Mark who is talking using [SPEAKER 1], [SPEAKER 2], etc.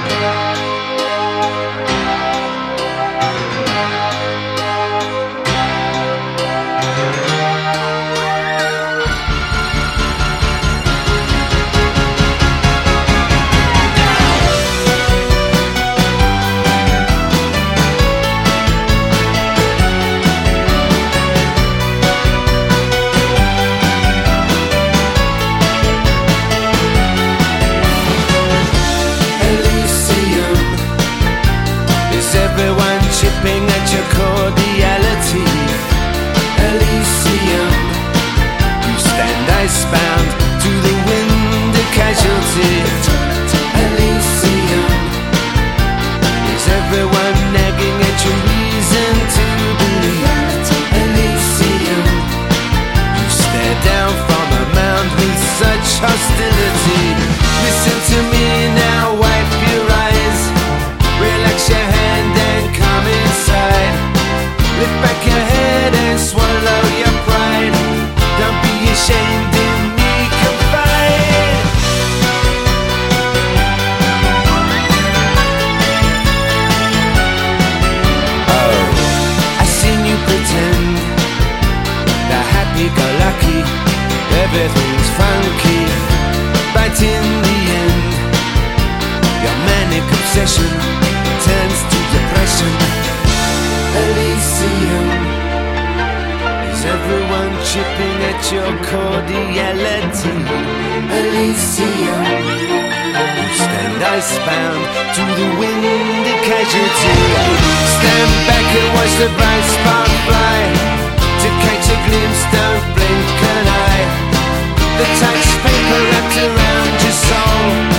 [SPEAKER 1] Everyone chipping at your cordiality. Elysium, you stand icebound to the wind, a casualty. Elysium, is everyone nagging at your reason to believe? Elysium, you stare down from a mound with such hostility. Listen to me now, wipe your eyes, relax your hand and come inside. Lift back your head and swallow your pride. Don't be ashamed, in me confide. Oh, I've seen you pretend the happy-go-lucky, everything's funky, but in the end your manic obsession turns to depression. Elysium, is everyone chipping at your cordiality? Elysium, you stand icebound to the wind, a casualty. Stand back and watch the bright spark fly. To catch a glimpse, don't blink an eye. The touch paper wrapped around your soul.